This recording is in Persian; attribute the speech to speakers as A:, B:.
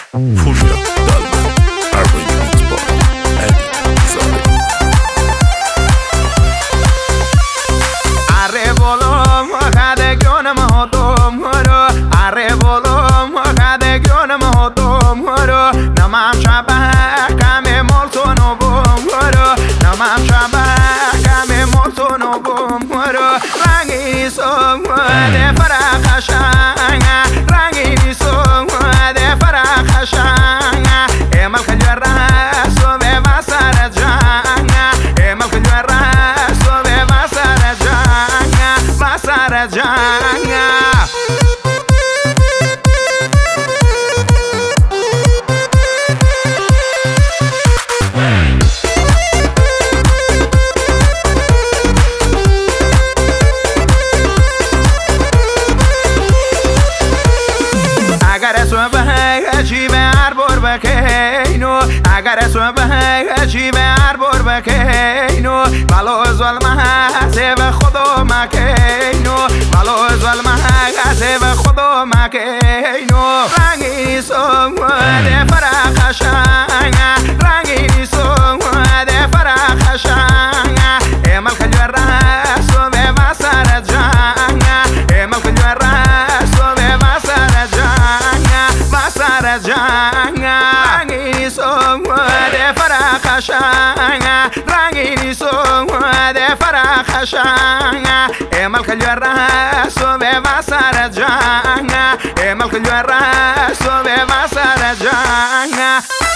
A: Furia Dalma, arrangement by Eddie Zale.
B: Arre volom hade gönüm hodum horo. Arre volom hade gönüm hodum horo. Namam şabah kame moltono bum horo. Namam şabah kame moltono bum horo. Rangi som de farakashanga. Rangi som de farakashanga. Emal khaljara so be masara janga. Emal khaljara so be masara janga. Masara janga. اگر صبح چی به هر بر بکینو اگر صبح چی به هر بر بکینو ولو ظلم هست به خدا مکینو ولو ظلم هست به خدا مکینو رنگی سوده فرخشنگ رنگی سوده فرخشنگ امال خجر رس و به وسر جنگ امال خجر رس و به وسر جنگ وسر جنگ رنگی سوده فرخشنگ رنگی سوده فرخشنگ امال خجر رس و به وسر جنگ امال خجر رس و به وسر جنگ